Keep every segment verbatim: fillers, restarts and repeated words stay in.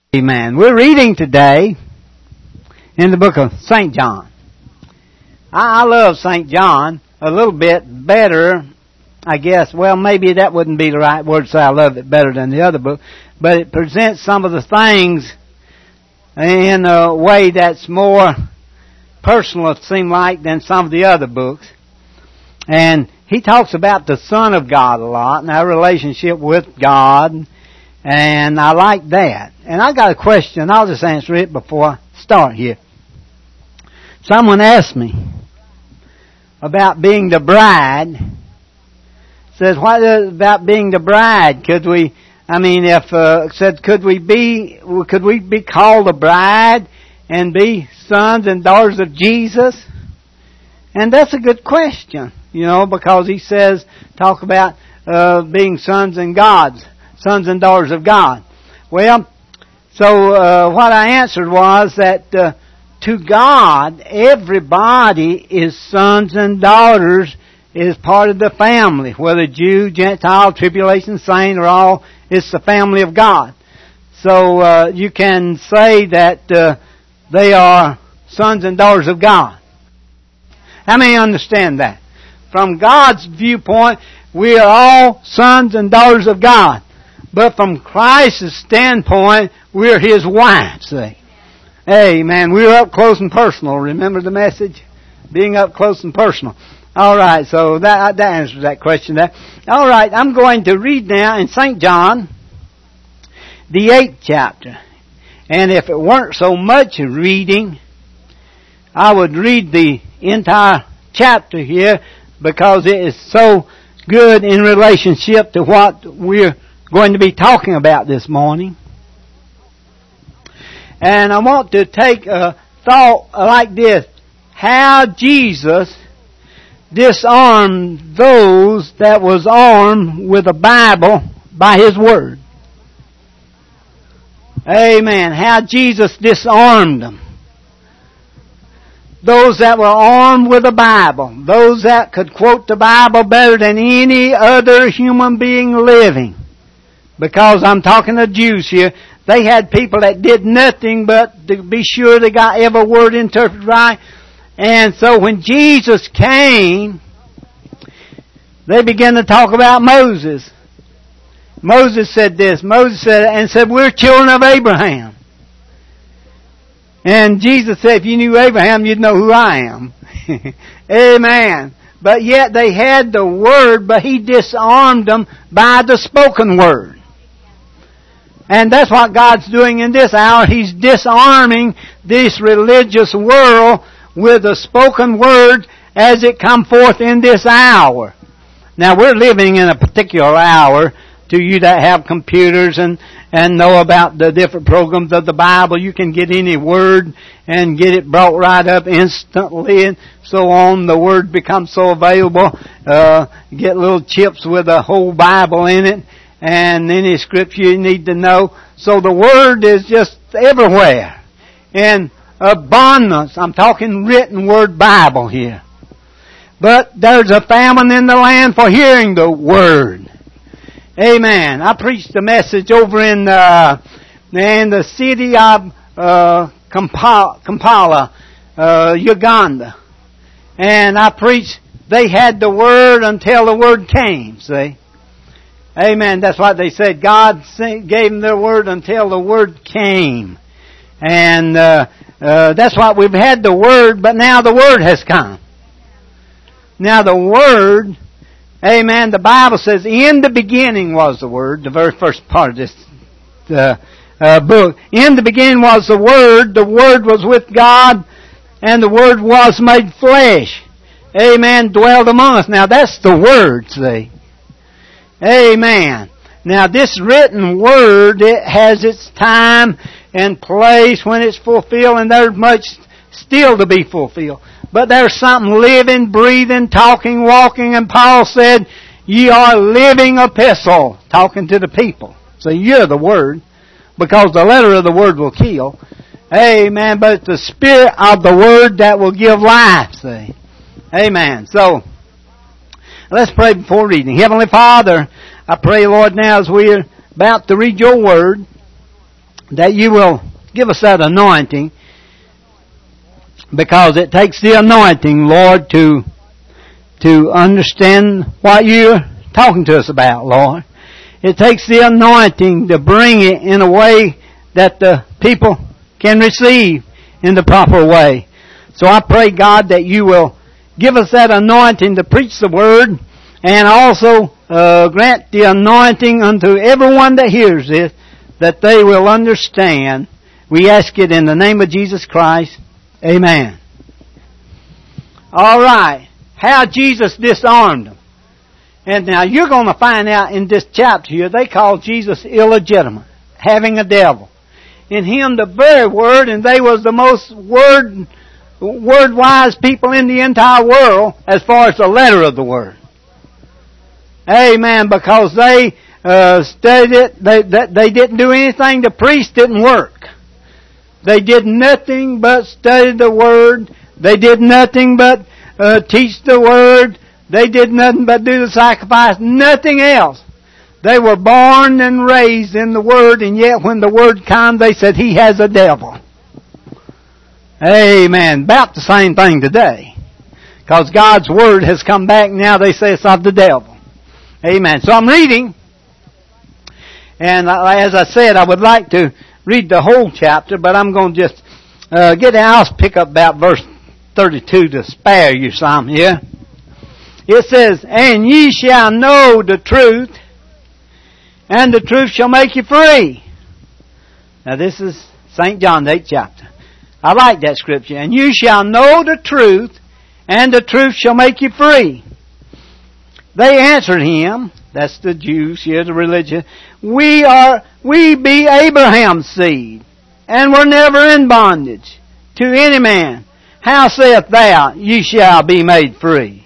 Amen. We're reading today in the book of Saint John. I, I love Saint John a little bit better, I guess. Well, maybe that wouldn't be the right word to say I love it better than the other book, but it presents some of the things in a way that's more personal, it seems like, than some of the other books. And he talks about the Son of God a lot and our relationship with God. And I like that. And I got a question. I'll just answer it before I start here. Someone asked me about being the bride. Says, what about being the bride? Could we, I mean, if, uh, said, could we be, could we be called a bride and be sons and daughters of Jesus? And that's a good question, you know, because he says, talk about, uh, being sons and God's. Sons and daughters of God. Well, so uh, what I answered was that uh, to God, everybody is sons and daughters, is part of the family. Whether Jew, Gentile, tribulation, saint, or all, it's the family of God. So uh, you can say that uh, they are sons and daughters of God. How many understand that? From God's viewpoint, we are all sons and daughters of God. But from Christ's standpoint, we're His wife, see. Amen. We're up close and personal. Remember the message? Being up close and personal. Alright, so that, that answers that question there. Alright, I'm going to read now in Saint John, the eighth chapter. And if it weren't so much reading, I would read the entire chapter here because it is so good in relationship to what we're going to be talking about this morning. And I want to take a thought like this. How Jesus disarmed those that was armed with a Bible by His Word. Amen. How Jesus disarmed them. Those that were armed with a Bible. Those that could quote the Bible better than any other human being living. Because I'm talking to Jews here. They had people that did nothing but to be sure they got every word interpreted right. And so when Jesus came, they began to talk about Moses. Moses said this. Moses said, and said, we're children of Abraham. And Jesus said, if you knew Abraham, you'd know who I am. Amen. But yet they had the Word, but He disarmed them by the spoken Word. And that's what God's doing in this hour. He's disarming this religious world with the spoken Word as it come forth in this hour. Now we're living in a particular hour. To you that have computers and, and know about the different programs of the Bible, you can get any word and get it brought right up instantly and so on. The Word becomes so available. Uh, get little chips with a whole Bible in it. And any scripture you need to know. So the Word is just everywhere. In abundance. I'm talking written Word Bible here. But there's a famine in the land for hearing the Word. Amen. I preached a message over in, uh, in the city of uh, Kampala, Kampala uh, Uganda. And I preached, they had the Word until the Word came, see. Amen. That's what they said. God gave them their Word until the Word came. And uh, uh, that's what we've had the Word, but now the Word has come. Now the Word, amen, the Bible says, in the beginning was the Word, the very first part of this uh, uh, book. In the beginning was the Word, the Word was with God, and the Word was made flesh. Amen, dwelled among us. Now that's the Word, see. Amen. Now this written Word, it has its time and place when it's fulfilled, and there's much still to be fulfilled. But there's something living, breathing, talking, walking, and Paul said, ye are living epistle, talking to the people. So you're the Word, because the letter of the Word will kill. Amen. But it's the Spirit of the Word that will give life, see. Amen. So, let's pray before reading. Heavenly Father, I pray, Lord, now as we're about to read Your Word, that you will give us that anointing, because it takes the anointing, Lord, to to understand what you're talking to us about, Lord. It takes the anointing to bring it in a way that the people can receive in the proper way. So I pray, God, that you will give us that anointing to preach the Word, and also uh, grant the anointing unto everyone that hears this, that they will understand. We ask it in the name of Jesus Christ. Amen. All right. How Jesus disarmed them. And now you're going to find out in this chapter here, they call Jesus illegitimate, having a devil. In him the very word, and they was the most word word-wise people in the entire world as far as the letter of the word. Amen. Because they uh, studied it, they, they, they didn't do anything. The priest didn't work. They did nothing but study the word. They did nothing but uh, teach the word. They did nothing but do the sacrifice. Nothing else. They were born and raised in the Word, and yet when the Word came, they said, he has a devil. Amen. About the same thing today. Because God's Word has come back, now they say it's of the devil. Amen. So I'm reading, and as I said, I would like to read the whole chapter, but I'm going to just uh, get out. I'll pick up about verse thirty-two to spare you some here. It says, and ye shall know the truth, and the truth shall make you free. Now this is Saint John, the eighth chapter. I like that scripture. And you shall know the truth, and the truth shall make you free. They answered him, that's the Jews here, the religion, we are, we be Abraham's seed, and were never in bondage to any man. How saith thou, ye shall be made free?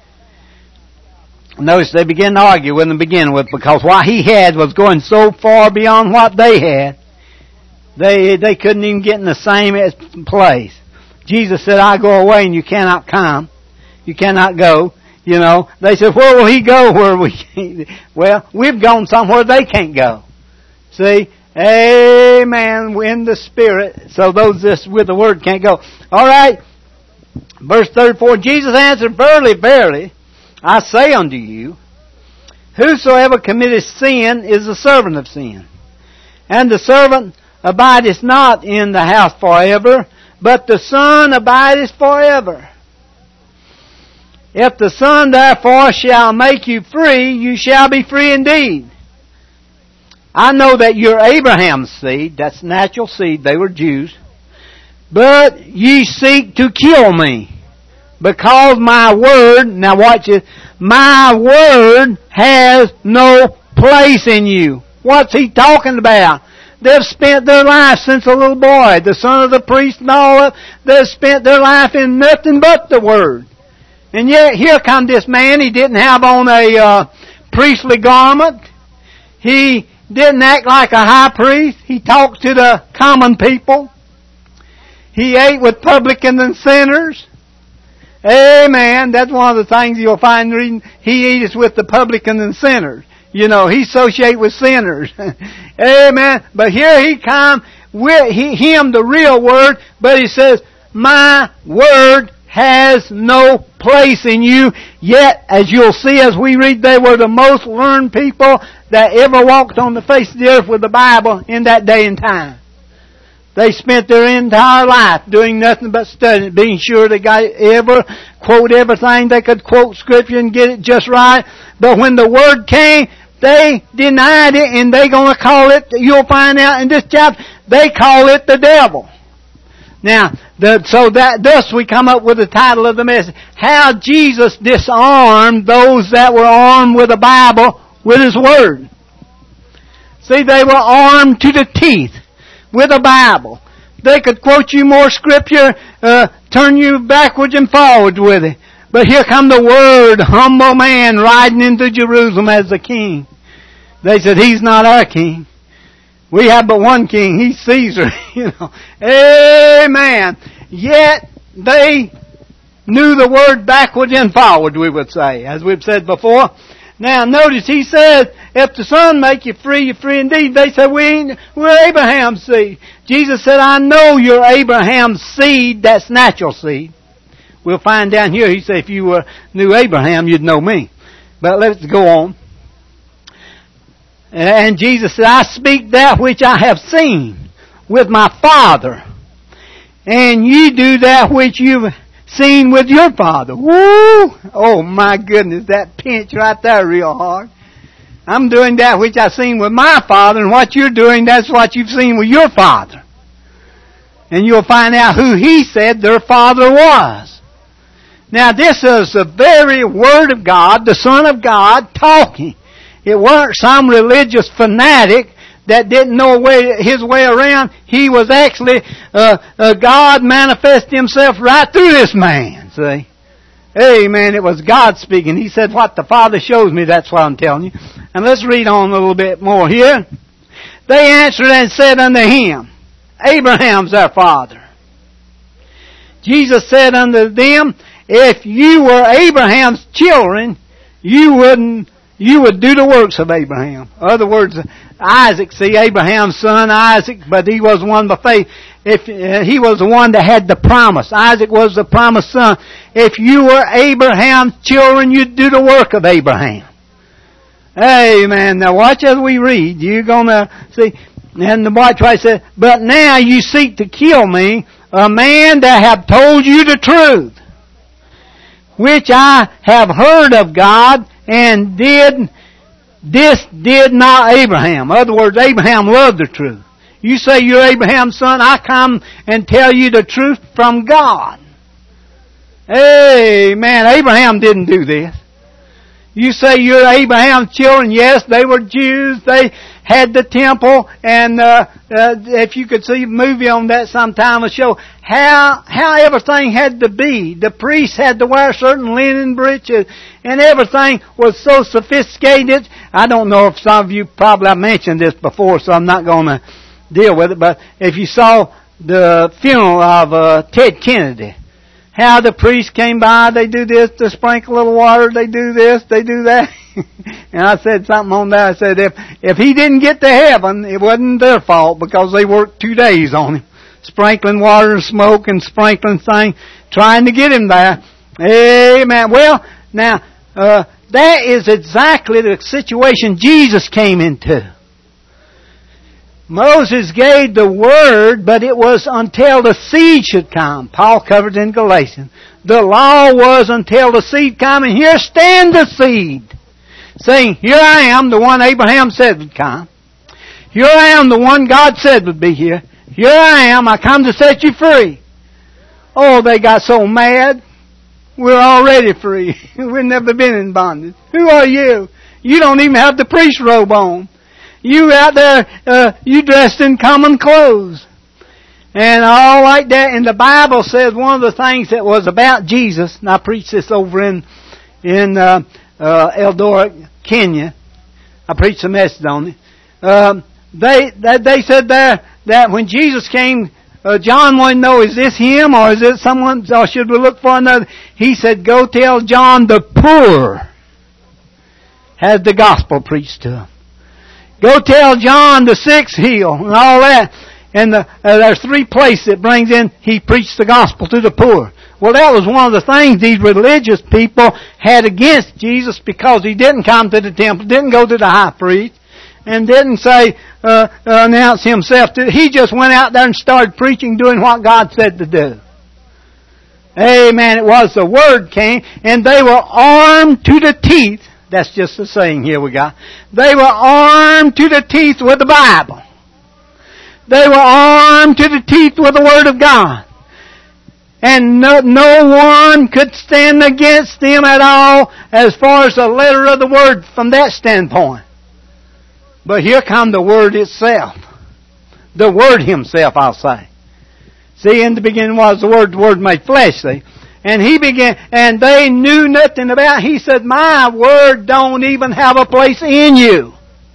Notice they began to argue with him to begin with, because what he had was going so far beyond what they had. They they couldn't even get in the same place. Jesus said, I go away and you cannot come. You cannot go. You know, they said, where will he go where we can't? Well, we've gone somewhere they can't go. See? Amen. We're in the Spirit. So those this with the Word can't go. Alright. Verse thirty-four, Jesus answered, verily, verily, I say unto you, whosoever committeth sin is the servant of sin. And the servant abideth not in the house forever, but the Son abideth forever. If the Son therefore shall make you free, you shall be free indeed. I know that you're Abraham's seed, that's natural seed, they were Jews. But ye seek to kill me, because my word, now watch it, my word has no place in you. What's he talking about? They've spent their life since a little boy, the son of the priest and all of, they've spent their life in nothing but the Word. And yet here come this man, he didn't have on a uh, priestly garment. He didn't act like a high priest. He talked to the common people. He ate with publicans and sinners. Amen. That's one of the things you'll find reading. He eats with the publicans and sinners. You know, he associates with sinners. Amen. But here he come with he, him, the real word, but he says, my word has no place in you. Yet, as you'll see as we read, they were the most learned people that ever walked on the face of the earth with the Bible in that day and time. They spent their entire life doing nothing but studying, being sure they got ever quote everything they could quote Scripture and get it just right. But when the Word came, they denied it, and they're going to call it, you'll find out in this chapter, they call it the devil. Now, the, so that thus we come up with the title of the message, How Jesus Disarmed Those That Were Armed with the Bible, with His Word. See, they were armed to the teeth with a Bible. They could quote you more Scripture, uh, turn you backwards and forwards with it. But here come the Word, humble man riding into Jerusalem as the king. They said, he's not our king. We have but one king. He's Caesar. You know. Amen. Yet they knew the Word backwards and forwards, we would say, as we've said before. Now notice he said, if the Son make you free, you're free indeed. They said, we ain't, we're Abraham's seed. Jesus said, I know you're Abraham's seed, that's natural seed. We'll find down here, he said, if you were, knew Abraham, you'd know me. But let's go on. And Jesus said, I speak that which I have seen with my Father. And you do that which you've seen with your father. Woo! Oh my goodness, that pinch right there real hard. I'm doing that which I've seen with my father, and what you're doing, that's what you've seen with your father. And you'll find out who he said their father was. Now this is the very Word of God, the Son of God, talking. It weren't some religious fanatic that didn't know way, his way around. He was actually, uh, uh, God manifested Himself right through this man, see. Amen. It was God speaking. He said, what the Father shows me, that's what I'm telling you. And let's read on a little bit more here. They answered and said unto him, Abraham's our father. Jesus said unto them, if you were Abraham's children, you wouldn't You would do the works of Abraham. In other words, Isaac, see, Abraham's son, Isaac, but he was one by faith. If uh, he was the one that had the promise. Isaac was the promised son. If you were Abraham's children, you'd do the work of Abraham. Amen. Now watch as we read. You're gonna see. And the boy twice said, but now you seek to kill me, a man that have told you the truth, which I have heard of God, and did, this did not Abraham. In other words, Abraham loved the truth. You say you're Abraham's son, I come and tell you the truth from God. Amen. Abraham didn't do this. You say you're Abraham's children. Yes, they were Jews. They had the temple, and uh, uh, if you could see a movie on that sometime, it'll show how how everything had to be. The priests had to wear certain linen breeches, and everything was so sophisticated. I don't know if some of you probably have mentioned this before, so I'm not going to deal with it. But if you saw the funeral of uh, Ted Kennedy, how the priest came by, they do this, they sprinkle a little water, they do this, they do that. And I said something on there. I said, if if he didn't get to heaven, it wasn't their fault, because they worked two days on him, sprinkling water and smoke and sprinkling things, trying to get him there. Amen. Well, now, uh, that is exactly the situation Jesus came into. Moses gave the word, but it was until the seed should come. Paul covered in Galatians. The law was until the seed come, and here stand the seed, saying, here I am, the one Abraham said would come. Here I am, the one God said would be here. Here I am, I come to set you free. Oh, they got so mad. We're already free. We've never been in bondage. Who are you? You don't even have the priest robe on. You out there, uh, you dressed in common clothes. And all like that. And the Bible says one of the things that was about Jesus, and I preached this over in, in, uh, uh, Eldoret, Kenya. I preached a message on it. Um, they, they, they said there that when Jesus came, uh, John wanted to know, is this him or is it someone, or should we look for another? He said, go tell John the poor has the gospel preached to him. Go tell John the sick's healed and all that. And the, uh, there's three places it brings in, he preached the gospel to the poor. Well, that was one of the things these religious people had against Jesus, because he didn't come to the temple, didn't go to the high priest, and didn't say, uh, uh, announce himself. To, he just went out there and started preaching, doing what God said to do. Amen. It was the Word came, and they were armed to the teeth. That's just the saying here we got. They were armed to the teeth with the Bible. They were armed to the teeth with the Word of God. And no, no one could stand against them at all as far as the letter of the Word from that standpoint. But here come the Word itself. The Word Himself, I'll say. See, in the beginning was the Word, the Word made flesh, see. And He began, and they knew nothing about it. He said, my Word don't even have a place in you.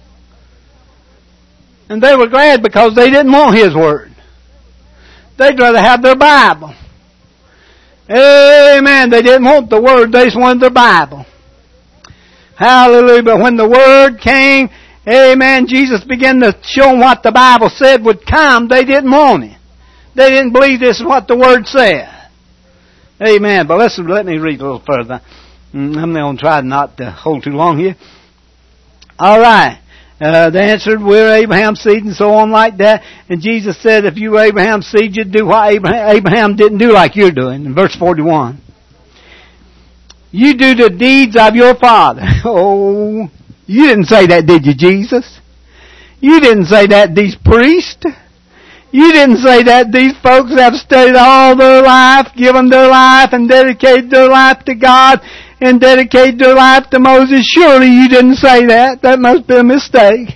And they were glad, because they didn't want His Word. They'd rather have their Bible. Amen. They didn't want the Word, they just wanted their Bible. Hallelujah. But when the Word came, amen, Jesus began to show them what the Bible said would come. They didn't want it. They didn't believe this is what the Word said. Amen. But let's, let me read a little further. I'm going to try not to hold too long here. All right. Uh, they answered, we're Abraham's seed, and so on like that. And Jesus said, if you were Abraham's seed, you'd do what Abraham, Abraham didn't do like you're doing. In verse forty-one. You do the deeds of your father. Oh, you didn't say that, did you, Jesus? You didn't say that, these priests. You didn't say that, these folks have studied all their life, given their life, and dedicated their life to God, and dedicated their life to Moses. Surely you didn't say that. That must be a mistake.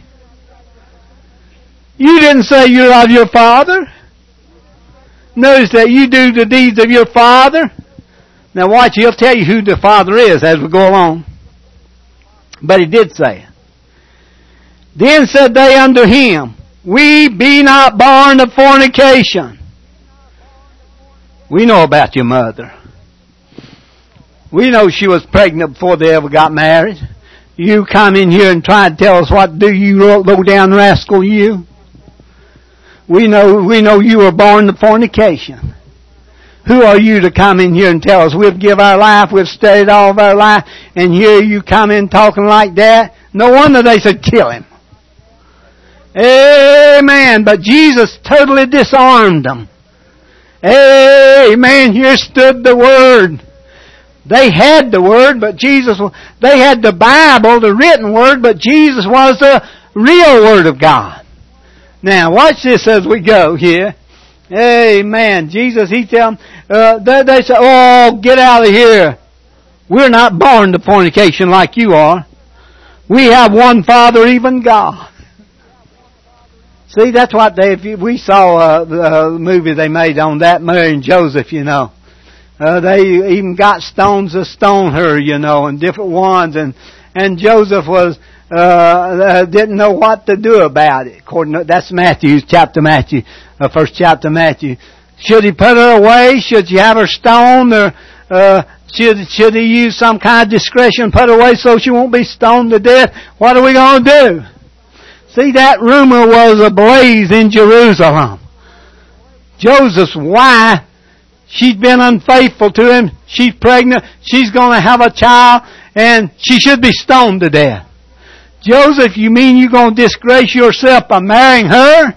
You didn't say you're of your father. Notice that you do the deeds of your father. Now watch, he'll tell you who the father is as we go along. But he did say it. Then said they unto him, we be not born of fornication. We know about your mother. We know she was pregnant before they ever got married. You come in here and try to tell us what to do, you low down rascal, you. We know, we know you were born of fornication. Who are you to come in here and tell us we've given our life, we've studied all of our life, and here you come in talking like that? No wonder they said kill him. Amen. But Jesus totally disarmed them. Amen. Here stood the Word. They had the Word, but Jesus, they had the Bible, the written Word, but Jesus was the real Word of God. Now, watch this as we go here. Amen. Jesus, He tell them, uh, they, they say, oh, get out of here. We're not born to fornication like you are. We have one Father, even God. See, that's what they, if we saw uh, the movie they made on that, Mary and Joseph, you know. Uh, they even got stones to stone her, you know, and different ones. And, and Joseph was, uh, uh, didn't know what to do about it. According to, that's Matthew, chapter Matthew, uh, first chapter of Matthew. Should he put her away? Should she have her stoned? Or, uh, should, should he use some kind of discretion, put her away so she won't be stoned to death? What are we going to do? See, that rumor was ablaze in Jerusalem. Joseph's wife, she'd been unfaithful to him. She's pregnant. She's going to have a child, and she should be stoned to death. Joseph, you mean you're going to disgrace yourself by marrying her?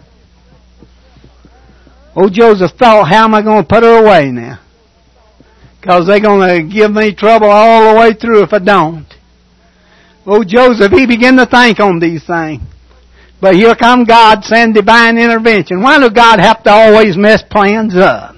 Oh, Joseph thought, how am I going to put her away now? Because they're going to give me trouble all the way through if I don't. Oh, Joseph, he began to think on these things. But here come God saying divine intervention. Why does God have to always mess plans up?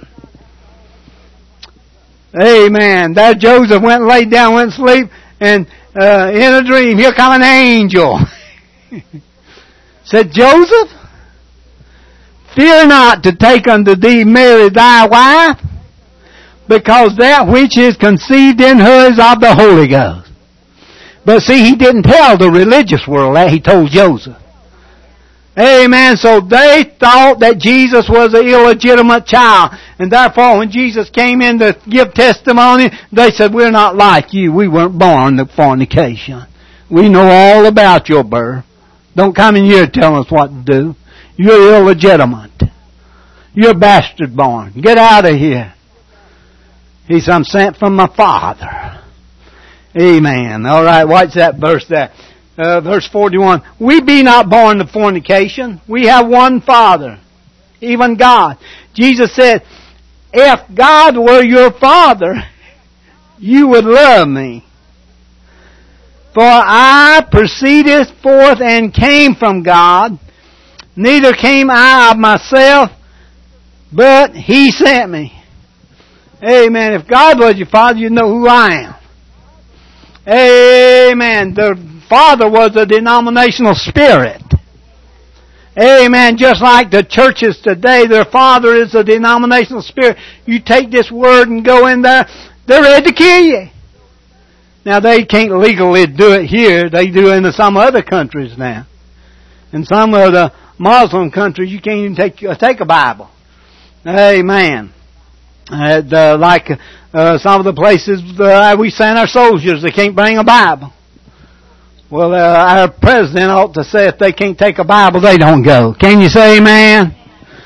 Amen. There Joseph went and laid down, went to sleep, and uh, in a dream, here come an angel. Said, Joseph, fear not to take unto thee Mary thy wife, because that which is conceived in her is of the Holy Ghost. But see, he didn't tell the religious world that. He told Joseph. Amen. So they thought that Jesus was an illegitimate child. And therefore, when Jesus came in to give testimony, they said, we're not like you. We weren't born of fornication. We know all about your birth. Don't come in here telling us what to do. You're illegitimate. You're bastard born. Get out of here. He said, I'm sent from my Father. Amen. All right, watch that verse there. Uh, verse forty-one. We be not born of fornication. We have one Father, even God. Jesus said, if God were your Father, you would love me. For I proceeded forth and came from God. Neither came I of myself, but He sent me. Amen. If God was your Father, you'd know who I am. Amen. The Father was a denominational spirit. Amen. Just like the churches today, their father is a denominational spirit. You take this word and go in there, they're ready to kill you. Now they can't legally do it here. They do it in some other countries now. In some of the Muslim countries, you can't even take, uh, take a Bible. Amen. Uh, the, like uh, some of the places uh, we send our soldiers, they can't bring a Bible. Well, uh, our president ought to say if they can't take a Bible, they don't go. Can you say amen?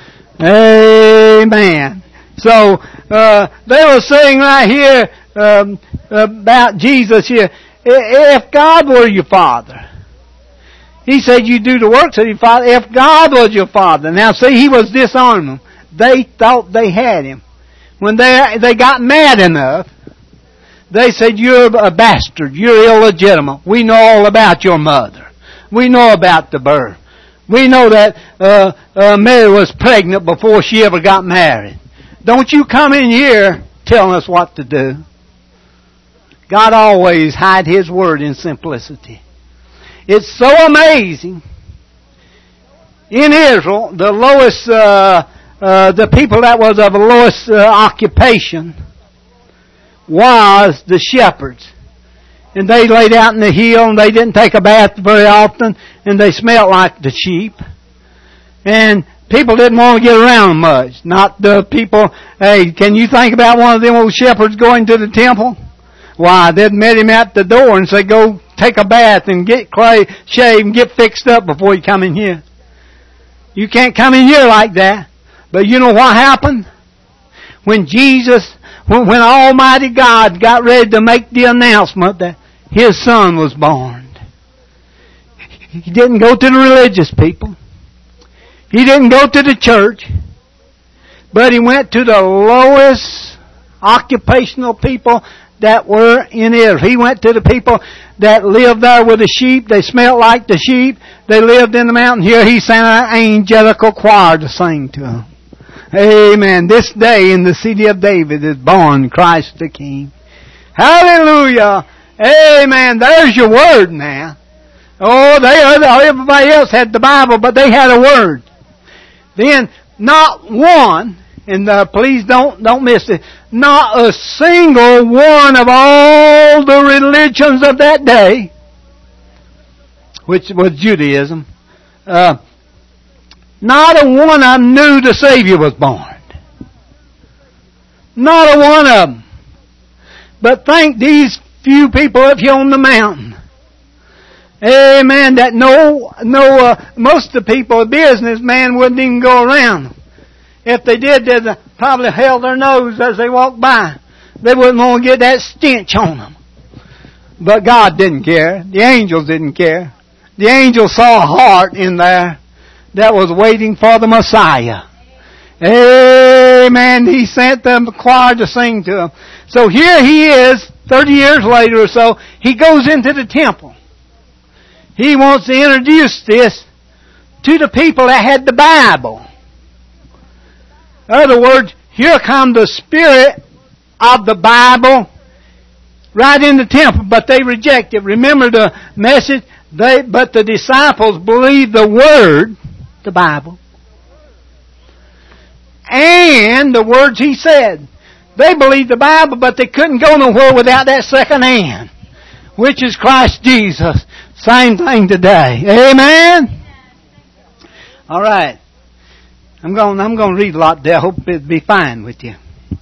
Amen. So, uh, they were saying right here, um, about Jesus here, if God were your Father, He said you do the works of your Father. If God was your Father. Now see, He was disarming them. They thought they had Him. When they, they got mad enough, they said, you're a bastard. You're illegitimate. We know all about your mother. We know about the birth. We know that uh, uh, Mary was pregnant before she ever got married. Don't you come in here telling us what to do. God always hide His Word in simplicity. It's so amazing. In Israel, the lowest, uh, uh, the people that was of the lowest uh, occupation was the shepherds. And they laid out in the hill and they didn't take a bath very often and they smelled like the sheep. And people didn't want to get around them much. Not the people, hey, can you think about one of them old shepherds going to the temple? Why, they'd met him at the door and say, go take a bath and get clay, shave and get fixed up before you come in here. You can't come in here like that. But you know what happened? When Jesus, when, when Almighty God got ready to make the announcement that His Son was born, He didn't go to the religious people. He didn't go to the church. But He went to the lowest occupational people that were in Israel. He went to the people that lived there with the sheep. They smelled like the sheep. They lived in the mountain. Here He sent an angelical choir to sing to them. Amen. This day in the city of David is born Christ the King. Hallelujah. Amen. There's your word now. Oh, they everybody else had the Bible, but they had a word. Then, not one, and uh, please don't don't miss it, not a single one of all the religions of that day, which was Judaism, uh, not a one of them knew the Savior was born. Not a one of them. But thank these few people up here on the mountain. Amen. That no, no, uh, most of the people, businessmen wouldn't even go around. If they did, they'd probably held their nose as they walked by. They wouldn't want to get that stench on them. But God didn't care. The angels didn't care. The angels saw a heart in there that was waiting for the Messiah. Amen. He sent them the choir to sing to him. So here he is, thirty years later or so, he goes into the temple. He wants to introduce this to the people that had the Bible. In other words, here come the spirit of the Bible right in the temple, but they reject it. Remember the message? They, but the disciples believed the Word, the Bible, and the words He said. They believed the Bible, but they couldn't go nowhere without that second hand, which is Christ Jesus. Same thing today. Amen? All right. I'm going, I'm going to read a lot there. I hope it'll be fine with you.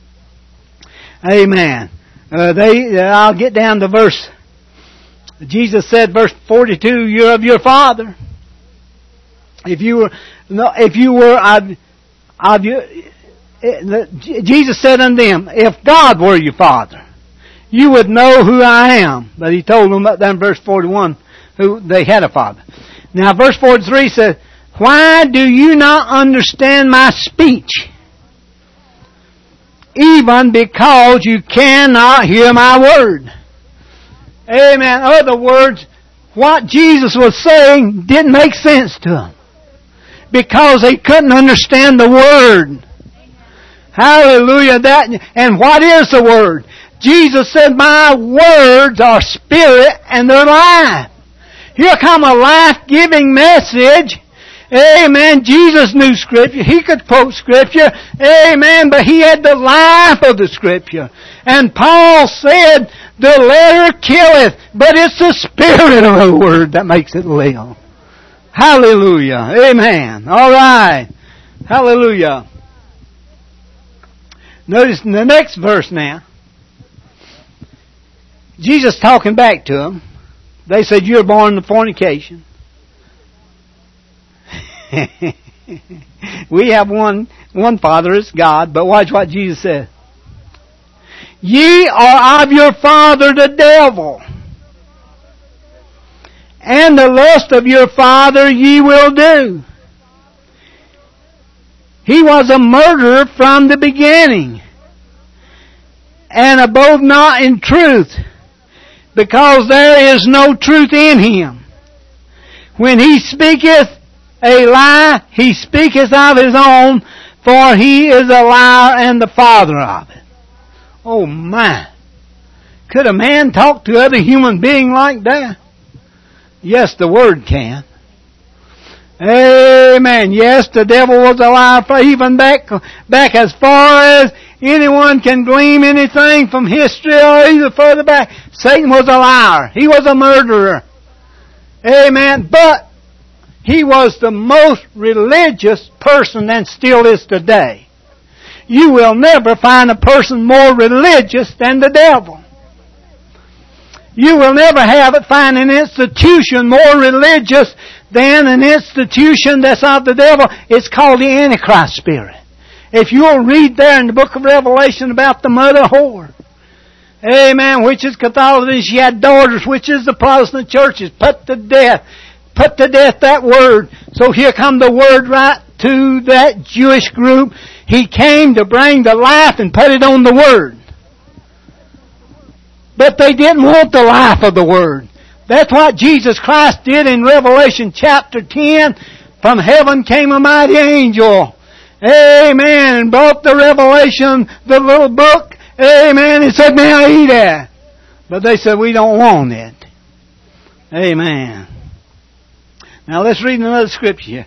Amen. Uh, they, uh, I'll get down to verse, Jesus said, verse forty-two, you're of your father. If you were, no, if you were of, of your, Jesus said unto them, if God were your father, you would know who I am. But He told them up there in verse forty-one, who they had a father. Now verse forty-three says, why do you not understand my speech? Even because you cannot hear my word. Amen. In other words, what Jesus was saying didn't make sense to them. Because they couldn't understand the word. Hallelujah. That, and what is the word? Jesus said, my words are spirit and they're life. Here come a life-giving message. Amen. Jesus knew Scripture. He could quote Scripture. Amen. But He had the life of the Scripture. And Paul said, the letter killeth, but it's the spirit of the Word that makes it live. Hallelujah. Amen. All right. Hallelujah. Notice in the next verse now. Jesus talking back to them. They said, you're born of fornication. We have one, one Father, it's God, but watch what Jesus said. Ye are of your father the devil, and the lust of your father ye will do. He was a murderer from the beginning, and abode not in truth, because there is no truth in him. When he speaketh a lie, he speaketh of his own, for he is a liar and the father of it. Oh my! Could a man talk to other human being like that? Yes, the Word can. Amen. Yes, the devil was a liar, for even back, back as far as anyone can glean anything from history or even further back. Satan was a liar. He was a murderer. Amen. But he was the most religious person and still is today. You will never find a person more religious than the devil. You will never have it find an institution more religious than an institution that's of the devil. It's called the Antichrist spirit. If you'll read there in the book of Revelation about the mother whore, amen, which is Catholicism, she had daughters, which is the Protestant churches, put to death. Put to death that word. So here come the word right to that Jewish group. He came to bring the life and put it on the Word. But they didn't want the life of the Word. That's what Jesus Christ did in Revelation chapter ten. From heaven came a mighty angel. Amen. And brought the Revelation, the little book. Amen. And said, now eat it. But they said, we don't want it. Amen. Now let's read another scripture.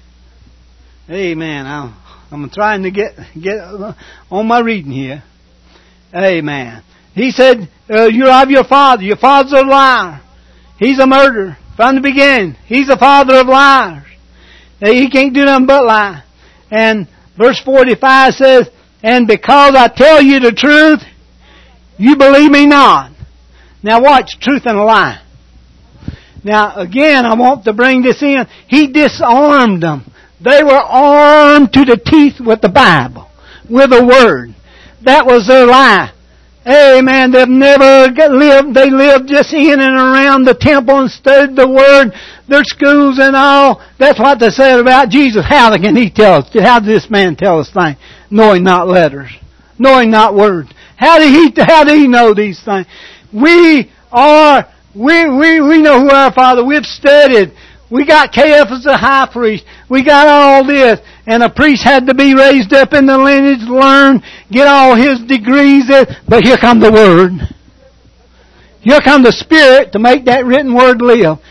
Amen. I'll I'm trying to get get on my reading here. Amen. He said, uh, you're of your father. Your father's a liar. He's a murderer from the beginning. He's the father of liars. He can't do nothing but lie. And verse forty-five says, and because I tell you the truth, you believe me not. Now watch, truth and a lie. Now again, I want to bring this in. He disarmed them. They were armed to the teeth with the Bible, with the Word. That was their life. Amen. They've never lived, they lived just in and around the temple and studied the Word, their schools and all. That's what they said about Jesus. How can he tell us? How did this man tell us things? Knowing not letters. Knowing not words. How did he, how did he know these things? We are, we, we, we know who our Father, we've studied. We got Caiaphas the high priest. We got all this. And a priest had to be raised up in the lineage, learn, get all his degrees. But here come the Word. Here come the Spirit to make that written Word live.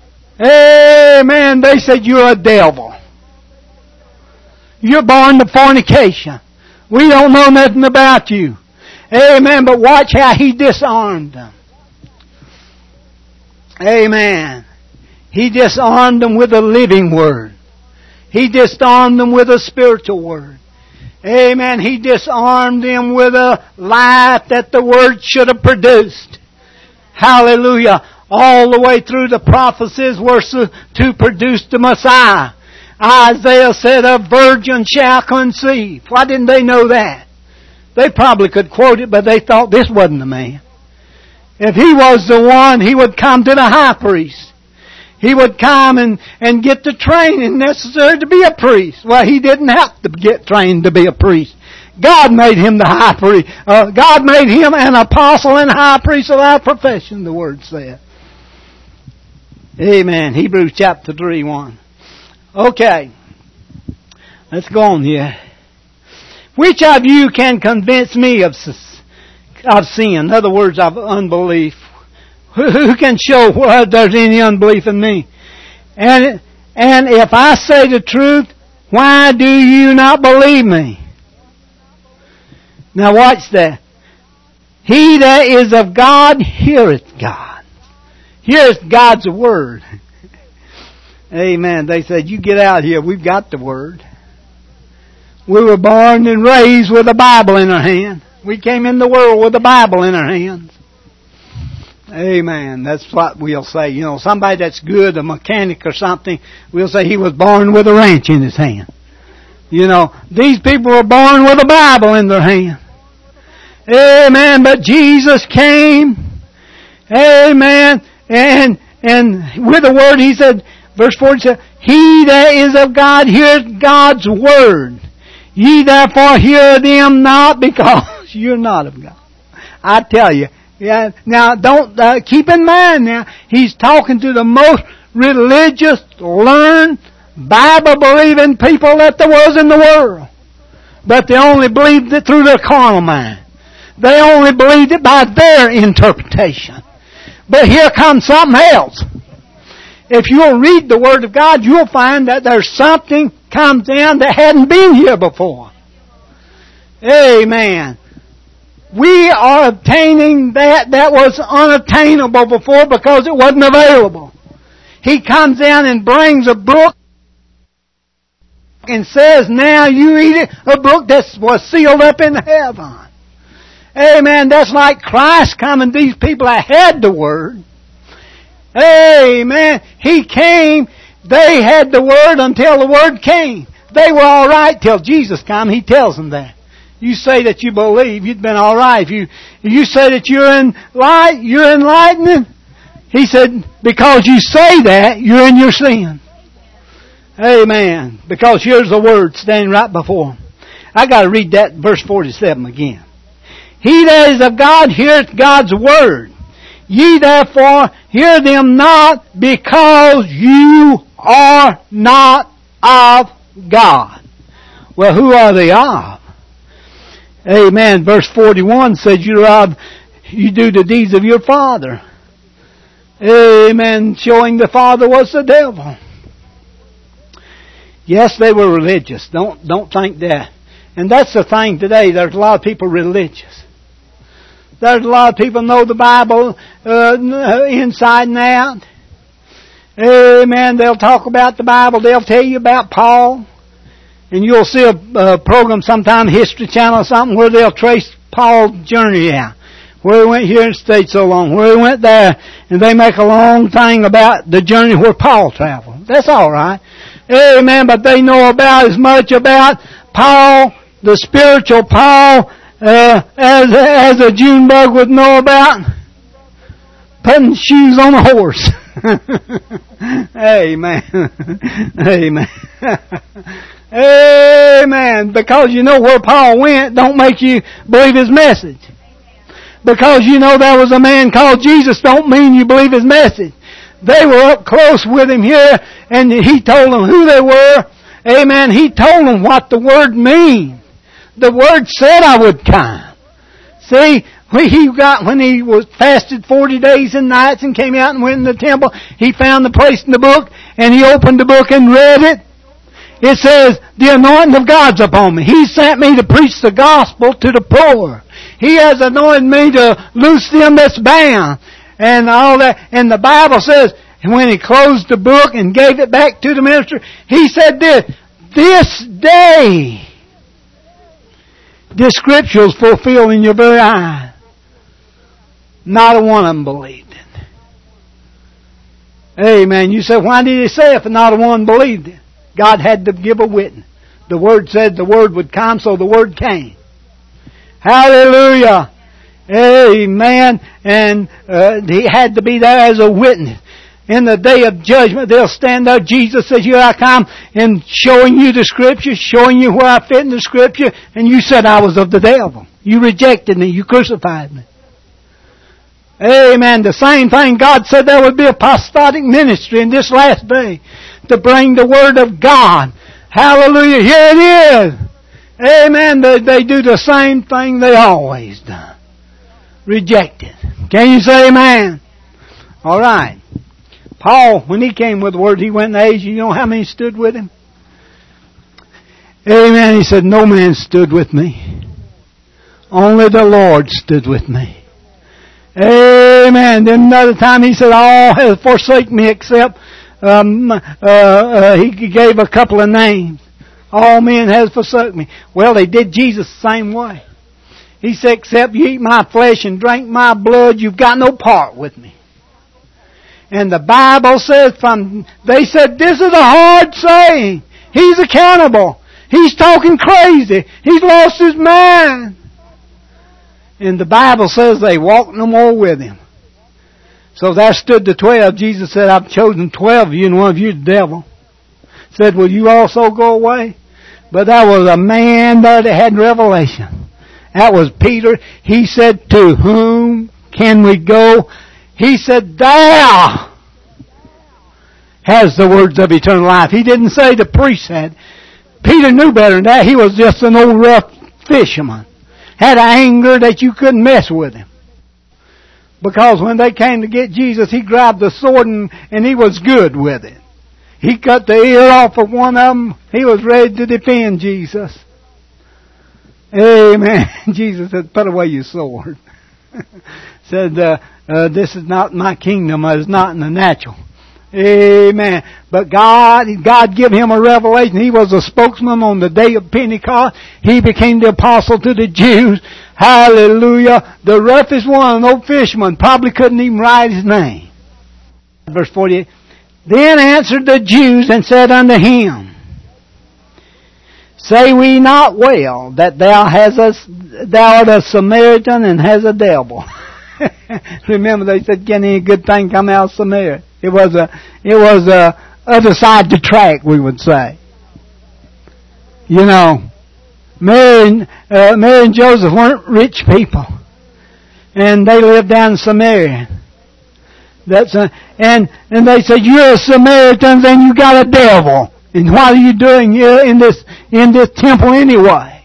Amen. They said, you're a devil. You're born to fornication. We don't know nothing about you. Amen. But watch how he disarmed them. Amen. He disarmed them with a living Word. He disarmed them with a spiritual Word. Amen. He disarmed them with a life that the Word should have produced. Hallelujah. All the way through the prophecies were to produce the Messiah. Isaiah said, a virgin shall conceive. Why didn't they know that? They probably could quote it, but they thought this wasn't the man. If he was the one, he would come to the high priest. He would come and, and get the training necessary to be a priest. Well, he didn't have to get trained to be a priest. God made him the high priest. Uh, God made him an apostle and high priest of our profession, the Word said. Amen. Hebrews chapter three, one. Okay. Let's go on here. Which of you can convince me of, of sin? In other words, of unbelief. Who can show whether there's any unbelief in me? And, and if I say the truth, why do you not believe me? Now watch that. He that is of God heareth God. Here's God's Word. Amen. They said, you get out here. We've got the Word. We were born and raised with a Bible in our hand. We came in the world with a Bible in our hands. Amen. That's what we'll say. You know, somebody that's good, a mechanic or something, we'll say he was born with a wrench in his hand. You know, these people were born with a Bible in their hand. Amen. But Jesus came. Amen. And, and with the Word, He said, verse forty said, He that is of God heareth God's Word. Ye therefore hear them not, because you're not of God. I tell you. Yeah. Now, don't uh, keep in mind now, He's talking to the most religious, learned, Bible-believing people that there was in the world. But they only believed it through their carnal mind. They only believed it by their interpretation. But here comes something else. If you'll read the Word of God, you'll find that there's something comes in that hadn't been here before. Amen. We are obtaining that that was unattainable before because it wasn't available. He comes in and brings a book and says, now you read it, a book that was sealed up in heaven. Amen. That's like Christ coming. These people that had the Word. Amen. He came. They had the Word until the Word came. They were all right till Jesus came. He tells them that. You say that you believe, you'd been all right. If you, if you say that you're in light, you're enlightening. He said, because you say that, you're in your sin. Amen. Because here's the Word standing right before them. I got to read that verse forty-seven again. He that is of God heareth God's Word. Ye therefore hear them not, because you are not of God. Well, who are they of? Amen. Verse forty-one says you're of, you do the deeds of your father. Amen. Showing the father was the devil. Yes, they were religious. Don't, don't think that. And that's the thing today. There's a lot of people religious. There's a lot of people know the Bible uh, inside and out. Amen. They'll talk about the Bible. They'll tell you about Paul. And you'll see a, a program sometime, History Channel or something, where they'll trace Paul's journey out. Where he went here and stayed so long. Where he went there. And they make a long thing about the journey where Paul traveled. That's all right. Amen. But they know about as much about Paul, the spiritual Paul, uh, as, as a June bug would know about putting shoes on a horse. Amen. Amen. Amen. Because you know where Paul went don't make you believe his message. Because you know there was a man called Jesus don't mean you believe his message. They were up close with him here and he told them who they were. Amen. He told them what the Word means. The Word said I would come. See, when he got, when he was fasted forty days and nights and came out and went in the temple, he found the place in the book and he opened the book and read it. It says, the anointing of God's upon me. He sent me to preach the gospel to the poor. He has anointed me to loose them that's bound. And all that. And the Bible says, when he closed the book and gave it back to the minister, he said this, this day, this scripture is fulfilled in your very eye. Not a one of them believed it. Amen. You say, why did he say it if not a one believed it? God had to give a witness. The Word said the Word would come, so the Word came. Hallelujah. Amen. And uh, he had to be there as a witness. In the day of judgment, they'll stand there. Jesus says, here I come, and showing you the Scripture, showing you where I fit in the Scripture, and you said I was of the devil. You rejected me. You crucified me. Amen. The same thing. God said there would be apostolic ministry in this last day to bring the Word of God. Hallelujah. Here it is. Amen. They, they do the same thing they always done. Rejected. Can you say amen? All right. Paul, when he came with the Word, he went in Asia. You know how many stood with him? Amen. He said, no man stood with me. Only the Lord stood with me. Amen. Then another time he said, all have forsaken me except, um, uh, uh, he gave a couple of names. All men have forsaken me. Well, they did Jesus the same way. He said, except you eat my flesh and drink my blood, you've got no part with me. And the Bible says from, they said, this is a hard saying. He's a cannibal. He's talking crazy. He's lost his mind. And the Bible says they walked no more with him. So there stood the twelve. Jesus said, I've chosen twelve of you and one of you the devil. Said, will you also go away? But there was a man there that had revelation. That was Peter. He said, to whom can we go? He said, thou has the words of eternal life. He didn't say the priest had. Peter knew better than that. He was just an old rough fisherman. Had an anger that you couldn't mess with him. Because when they came to get Jesus, he grabbed the sword and, and he was good with it. He cut the ear off of one of them. He was ready to defend Jesus. Amen. Jesus said, put away your sword. said, uh, uh, this is not my kingdom. It's not in the natural. Amen. But God, God gave him a revelation. He was a spokesman on the day of Pentecost. He became the apostle to the Jews. Hallelujah. The roughest one, an old fisherman, probably couldn't even write his name. Verse forty-eight. Then answered the Jews and said unto him, say we not well that thou hast a, thou art a Samaritan and has a devil? Remember they said, can any good thing come out of Samaria? It was a, it was a other side to track, we would say. You know, Mary and, uh, Mary and Joseph weren't rich people. And they lived down in Samaria. That's a, and, and they said, you're a Samaritan and you got a devil. And what are you doing here in this, in this temple anyway?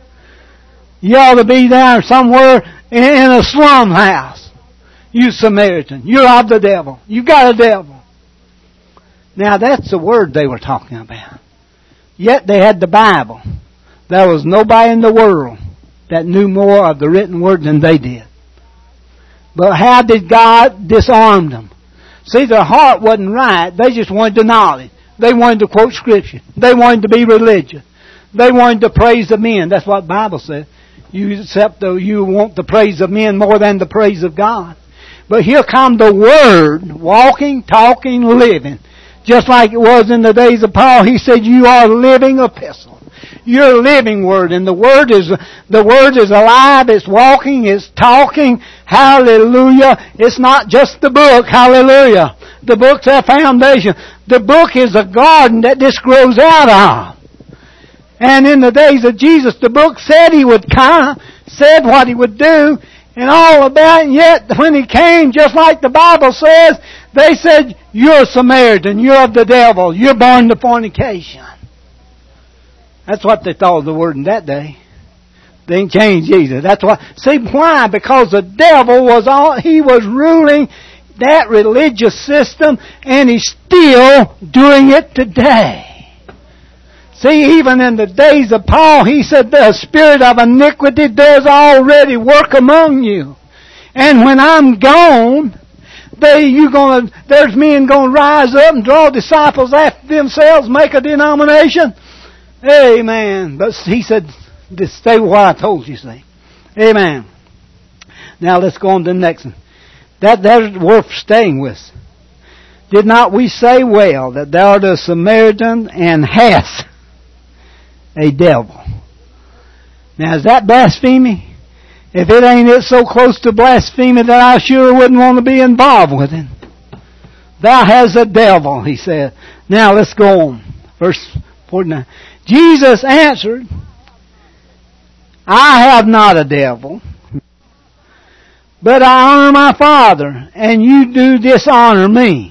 You ought to be there somewhere in, in a slum house. You Samaritan. You're of the devil. You got a devil. Now that's the word they were talking about. Yet they had the Bible. There was nobody in the world that knew more of the written word than they did. But how did God disarm them? See, their heart wasn't right. They just wanted the knowledge. They wanted to quote Scripture. They wanted to be religious. They wanted to praise the men. That's what the Bible says. You accept the, you want the praise of men more than the praise of God. But here come the Word, walking, talking, living. Just like it was in the days of Paul. He said, you are a living epistle. You're a living Word. And the Word is, the Word is alive. It's walking. It's talking. Hallelujah. It's not just the book. Hallelujah. The book's our foundation. The book is a garden that this grows out of. And in the days of Jesus, the book said He would come, said what He would do, and all of that, and yet when He came, just like the Bible says, they said, you're a Samaritan, you're of the devil, you're born to fornication. That's what they thought of the word in that day. They didn't change Jesus. That's why. See why? Because the devil was all, he was ruling that religious system, and he's still doing it today. See, even in the days of Paul, he said, the spirit of iniquity does already work among you. And when I'm gone, they, you gonna, there's men gonna rise up and draw disciples after themselves, make a denomination. Amen. But he said, just stay with what I told you, see. Amen. Now let's go on to the next one. That, that's worth staying with. Did not we say well that thou art a Samaritan and hast a devil? Now is that blasphemy? If it ain't it so close to blasphemy that I sure wouldn't want to be involved with it. Thou hast a devil, he said. Now let's go on. Verse forty-nine. Jesus answered, I have not a devil, but I honor my Father, and you do dishonor me.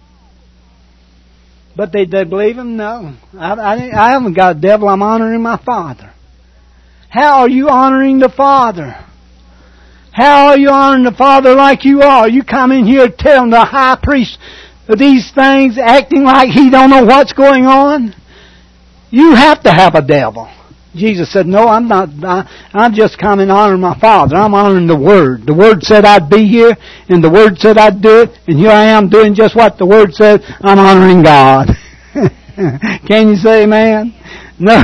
But did they believe him? No. I, I, I haven't got a devil. I'm honoring my Father. How are you honoring the Father? How are you honoring the Father like you are? You come in here telling the high priest these things, acting like he don't know what's going on? You have to have a devil. Jesus said, no, I'm not. I, I'm just coming honoring my Father. I'm honoring the Word. The Word said I'd be here, and the Word said I'd do it, and here I am doing just what the Word said. I'm honoring God. Can you say amen? No,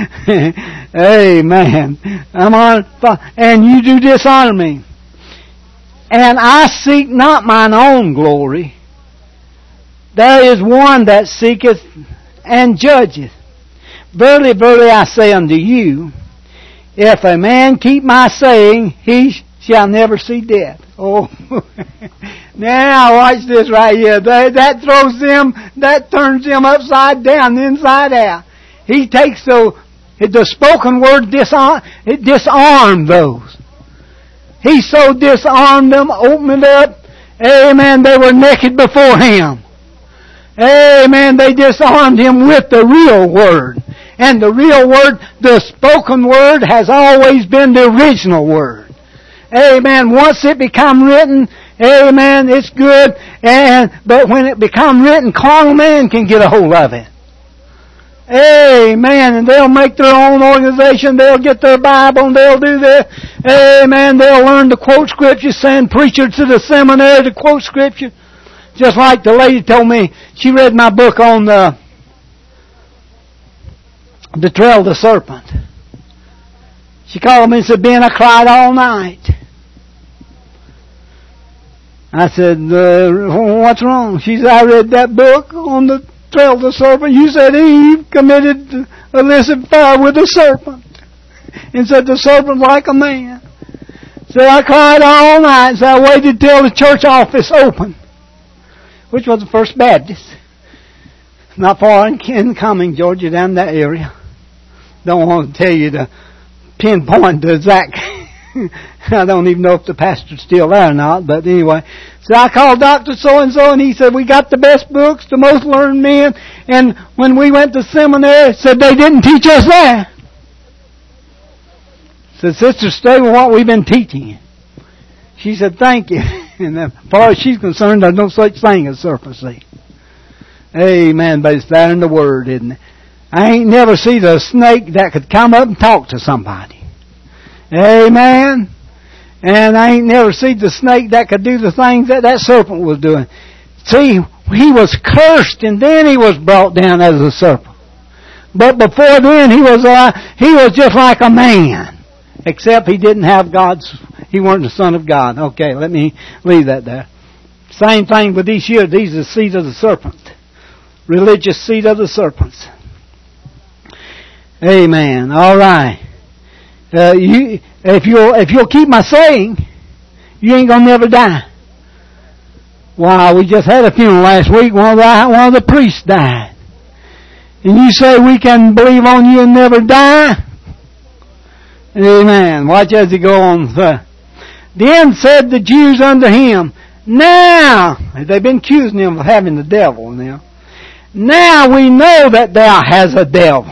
amen. I'm on, and you do dishonor me. And I seek not mine own glory. There is one that seeketh and judgeth. Verily, verily, I say unto you, if a man keep my saying, he shall never see death. Oh, now watch this right here. That, that throws them, that turns them upside down, inside out. He takes the, the spoken word, disarm, it disarmed those. He so disarmed them, opened it up. Amen. They were naked before him. Amen. They disarmed him with the real word. And the real word, the spoken word, has always been the original word. Amen. Once it become written, amen, it's good. And but when it become written, carnal man can get a hold of it. Amen. And they'll make their own organization. They'll get their Bible and they'll do this. Amen. They'll learn to quote Scripture, send preachers to the seminary to quote Scripture. Just like the lady told me, she read my book on the, the Trail of the Serpent. She called me and said, Ben, I cried all night. I said, uh, what's wrong? She said, I read that book on the Trail of the Serpent. You said Eve committed illicit affair with a serpent. And said the serpent like a man. Said, I cried all night. So I waited till the church office opened. Which was the First Baptist. Not far in Cumming, Georgia, down that area. Don't want to tell you the pinpoint the exact. I don't even know if the pastor's still there or not, but anyway. So I called Doctor So-and-so and he said, we got the best books, the most learned men, and when we went to seminary, said they didn't teach us that. Said, sister, stay with what we've been teaching you. She said, thank you. And as far as she's concerned, there's no such thing as serpent seed. Amen, but it's there in the Word, isn't it? I ain't never seen a snake that could come up and talk to somebody. Amen. And I ain't never seen the snake that could do the things that that serpent was doing. See, he was cursed and then he was brought down as a serpent. But before then he was uh, he was just like a man. Except he didn't have God's, he weren't the Son of God. Okay, let me leave that there. Same thing with these here. These are the seed of the serpent. Religious seed of the serpents. Amen. All right. Uh, you, if you'll if you'll keep my saying, you ain't gonna never die. Wow, we just had a funeral last week. One of the one of the priests died, and you say we can believe on you and never die? Amen. Watch as he go on. Then said the Jews unto him, now they've been accusing him of having the devil now. Now we know that thou has a devil.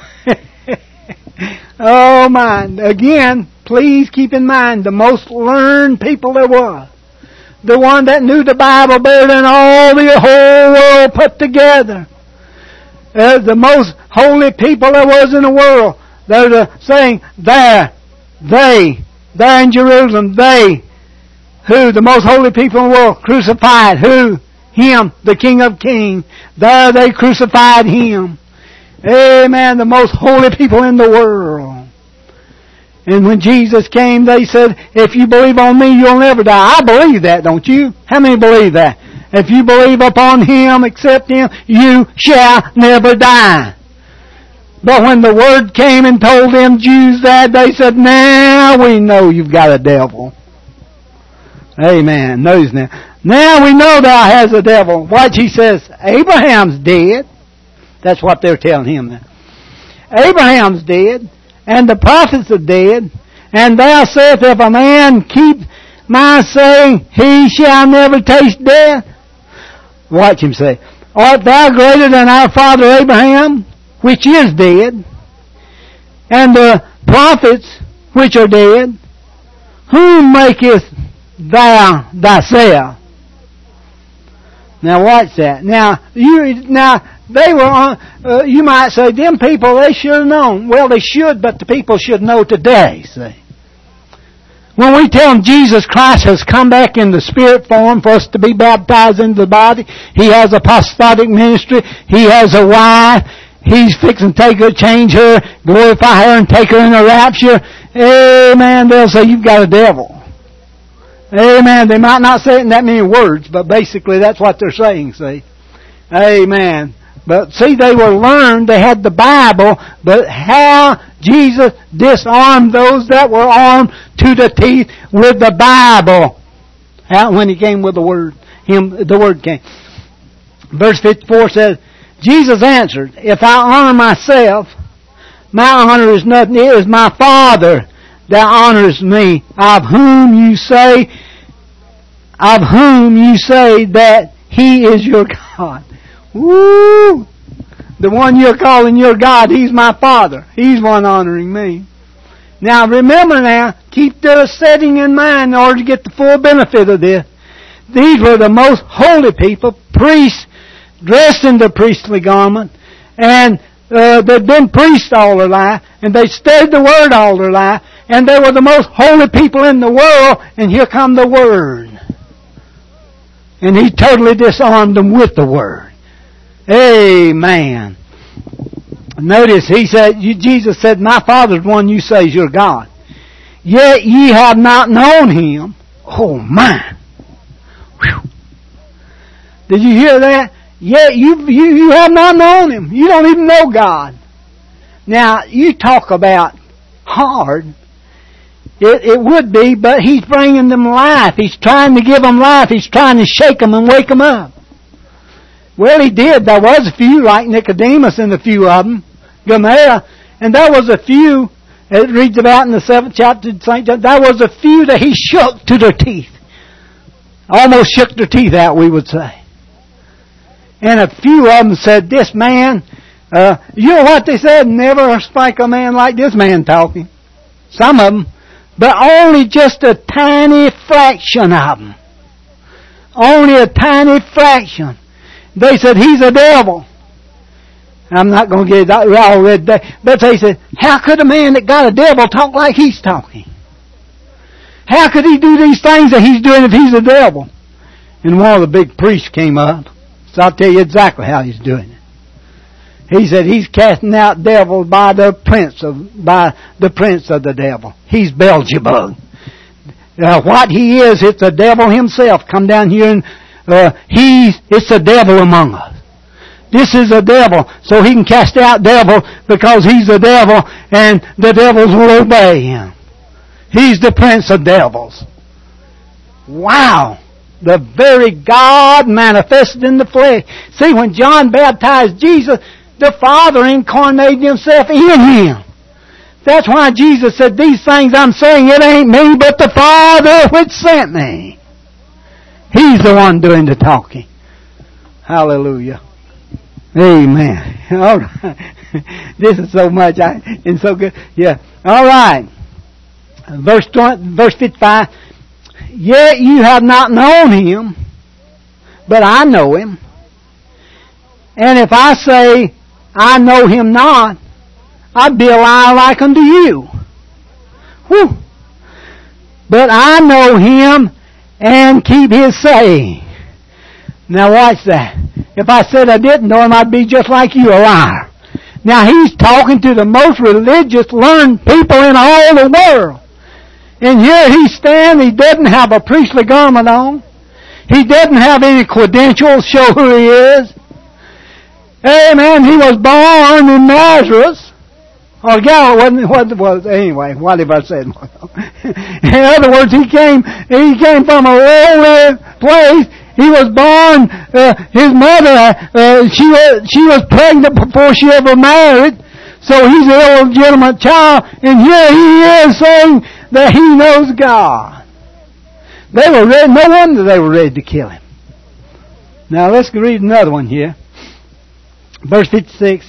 Oh my! Again, please keep in mind the most learned people there was, the one that knew the Bible better than all the whole world put together. Uh, the most holy people there was in the world. They're the, saying, there, they, there in Jerusalem, they, who, the most holy people in the world, crucified, who? Him, the King of Kings. There they crucified Him. Amen, the most holy people in the world. And when Jesus came, they said, if you believe on me, you'll never die. I believe that, don't you? How many believe that? If you believe upon Him, accept Him, you shall never die. But when the word came and told them Jews that, they said, now we know you've got a devil. Amen. Notice now. Now we know thou has a devil. Watch, he says, Abraham's dead. That's what they're telling him now. Abraham's dead, and the prophets are dead, and thou sayest, if a man keep my saying, he shall never taste death. Watch him say, art thou greater than our father Abraham, which is dead, and the prophets which are dead? Whom makest thou thyself? Now watch that. Now you now they were on. Uh, you might say them people they should have known. Well, they should, but the people should know today. See, when we tell them Jesus Christ has come back in the spirit form for us to be baptized into the body, He has a apostolic ministry. He has a wife. He's fixing to take her, change her, glorify her, and take her in a rapture. Amen. They'll say, you've got a devil. Amen. They might not say it in that many words, but basically that's what they're saying, see. Amen. But see, they were learned, they had the Bible, but how Jesus disarmed those that were armed to the teeth with the Bible. How, when He came with the Word, Him, the Word came. Verse fifty-four says, Jesus answered, if I honor myself, my honor is nothing. It is my Father that honors me, of whom you say, of whom you say that He is your God. Woo! The one you're calling your God, He's my Father. He's one honoring me. Now remember now, keep the setting in mind in order to get the full benefit of this. These were the most holy people, priests, dressed in the priestly garment, and uh, they'd been priests all their life, and they studied the Word all their life, and they were the most holy people in the world, and here come the Word. And He totally disarmed them with the Word. Amen. Notice, He said, Jesus said, my Father's one you say is your God. Yet ye have not known Him. Oh, my. Whew. Did you hear that? Yet you, you, you have not known Him. You don't even know God. Now, you talk about hard. It, it would be, but He's bringing them life. He's trying to give them life. He's trying to shake them and wake them up. Well, He did. There was a few, like Nicodemus and a few of them. Gamaliel. And there was a few, it reads about in the seventh chapter of Saint John, there was a few that He shook to their teeth. Almost shook their teeth out, we would say. And a few of them said, this man, uh, you know what they said? Never spike a man like this man talking. Some of them. But only just a tiny fraction of them. Only a tiny fraction. They said, he's a devil. I'm not going to get it all read there. But they said, how could a man that got a devil talk like he's talking? How could he do these things that he's doing if he's a devil? And one of the big priests came up. So I'll tell you exactly how he's doing it. He said he's casting out devils by the prince of by the prince of the devil. He's Beelzebub. Uh, what he is, it's the devil himself. Come down here and uh, he's it's the devil among us. This is a devil, so he can cast out devils because he's the devil, and the devils will obey him. He's the prince of devils. Wow. The very God manifested in the flesh. See, when John baptized Jesus, the Father incarnated Himself in Him. That's why Jesus said, these things I'm saying, it ain't me, but the Father which sent me. He's the one doing the talking. Hallelujah. Amen. All right. This is so much I, and so good. Yeah. All right. Verse twenty, verse fifty-five. Yet you have not known Him, but I know Him. And if I say, I know Him not, I'd be a liar like unto you. Whew. But I know Him and keep His saying. Now watch that. If I said I didn't know Him, I'd be just like you, a liar. Now He's talking to the most religious, learned people in all the world. And here He stands, He doesn't have a priestly garment on. He doesn't have any credentials show who He is. Amen. He was born in Nazareth. Or Galilee, wasn't what was anyway, what have I said? In other words, he came he came from a lowly place. He was born, uh, his mother, uh, she was, she was pregnant before she ever married. So he's an illegitimate child, and here he is saying that he knows God. They were ready, no wonder they were ready to kill him. Now let's read another one here. Verse fifty-six.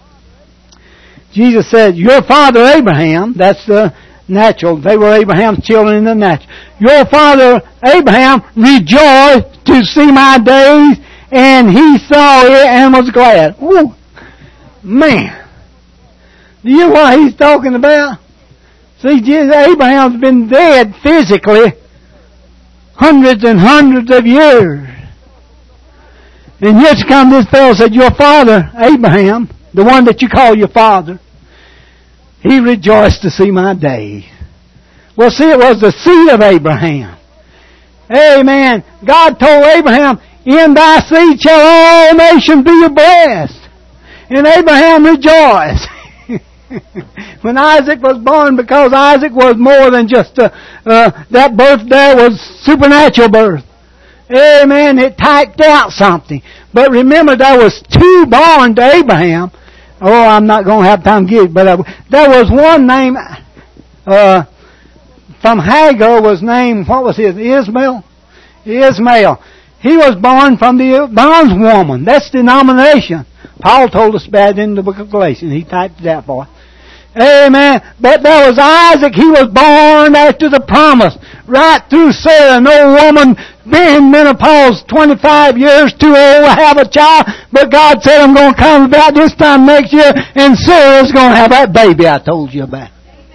Jesus said, your father Abraham, that's the natural, they were Abraham's children in the natural. Your father Abraham rejoiced to see my days, and he saw it and was glad. Woo. Man. Do you know what he's talking about? See, Jesus, Abraham's been dead physically hundreds and hundreds of years. And yet come this fellow said, your father, Abraham, the one that you call your father, he rejoiced to see my day. Well, see, it was the seed of Abraham. Amen. God told Abraham, in thy seed shall all nations be blessed. And Abraham rejoiced. When Isaac was born, because Isaac was more than just a, uh, that birth there was supernatural birth. Amen. It typed out something. But remember, there was two born to Abraham. Oh, I'm not going to have time to give it, but uh, there was one named, uh, from Hagar was named, what was his, Ishmael? Ishmael. He was born from the bondswoman. That's denomination. Paul told us about it in the book of Galatians. He typed it out for us. Amen. But there was Isaac. He was born after the promise. Right through Sarah, an old woman being menopause, twenty-five years too old to have a child. But God said, I'm going to come about this time next year, and Sarah's going to have that baby I told you about.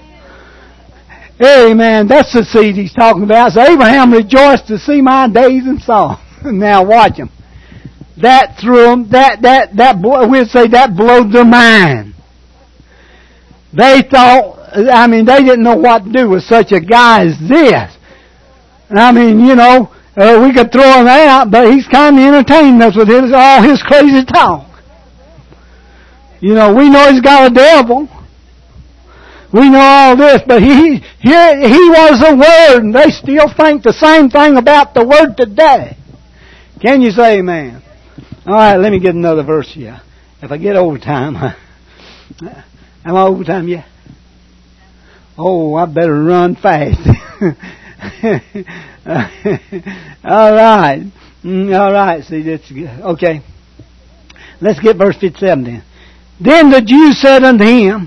Amen. That's the seed he's talking about. So Abraham rejoiced to see my days and saw. Now watch him. That threw them, that, that, that, we'll say that blowed their mind. They thought, I mean, they didn't know what to do with such a guy as this. I mean, you know, uh, we could throw him out, but he's kind of entertaining us with his, all his crazy talk. You know, we know he's got a devil. We know all this, but he, he, he was a Word, and they still think the same thing about the Word today. Can you say amen? All right, let me get another verse here. If I get overtime, am I overtime yet? Oh, I better run fast. All right, all right. See, that's good. Okay. Let's get verse fifty-seven then. Then the Jews said unto him,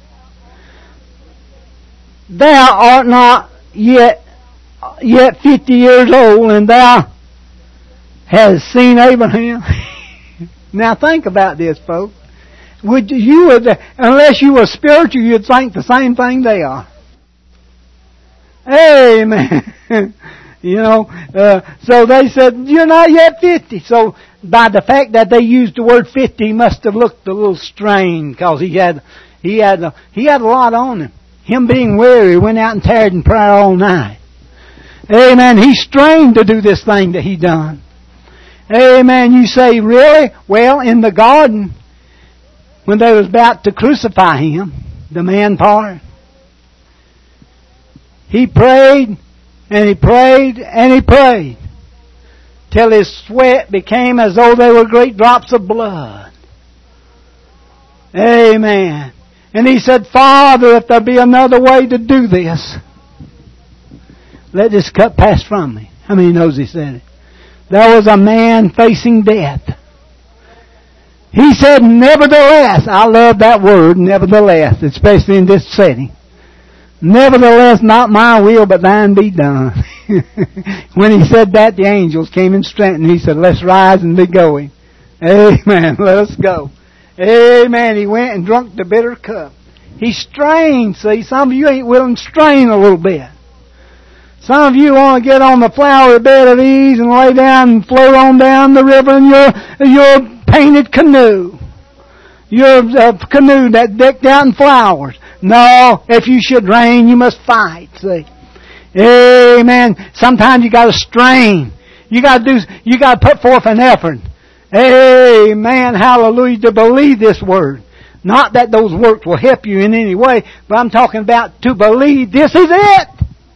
Thou art not yet yet fifty years old, and thou hast seen Abraham. Now think about this, folks. Would you, you would, unless you were spiritual, you'd think the same thing they are. Amen. You know, uh, so they said, you're not yet fifty. So by the fact that they used the word fifty, he must have looked a little strained, because he had, he had, a, he had a lot on him. Him being weary, went out and tarried in prayer all night. Amen. He strained to do this thing that he done. Amen. You say, really? Well, in the garden, when they was about to crucify him, the man part, he prayed, and he prayed, and he prayed, till his sweat became as though they were great drops of blood. Amen. And he said, Father, if there be another way to do this, let this cup pass from me. How many knows he said it? There was a man facing death. He said, nevertheless, I love that word, nevertheless, especially in this setting. Nevertheless, not my will, but thine be done. When he said that, the angels came and strengthened. He said, let's rise and be going. Amen. Let us go. Amen. He went and drunk the bitter cup. He strained. See, some of you ain't willing to strain a little bit. Some of you want to get on the flowery bed of ease and lay down and float on down the river in your, your painted canoe. Your uh, canoe that decked out in flowers. No, if you should rain, you must fight. See, amen. Sometimes you got to strain. You got to do. You got to put forth an effort. Amen. Hallelujah. To believe this word. Not that those works will help you in any way, but I'm talking about to believe this is it.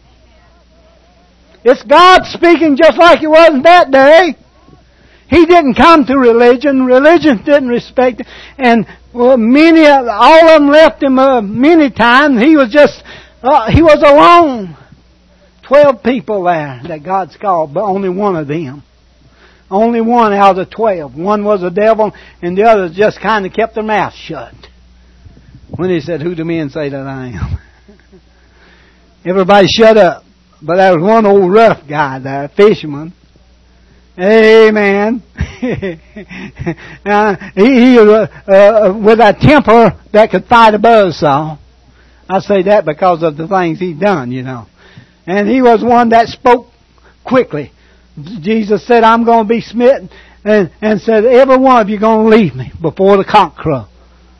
It's God speaking just like it was in that day. He didn't come to religion. Religion didn't respect it. And well, many, all of them left him uh, many times. He was just, uh, he was alone. Twelve people there that God's called, but only one of them. Only one out of the twelve. One was a devil, and the others just kind of kept their mouth shut. When he said, who do men say that I am? Everybody shut up. But there was one old rough guy there, a fisherman. Amen. uh, he, he uh, uh, with a temper that could fight a buzzsaw. I say that because of the things he done, you know. And he was one that spoke quickly. Jesus said, I'm going to be smitten. And, and said, every one of you going to leave me before the cock crow.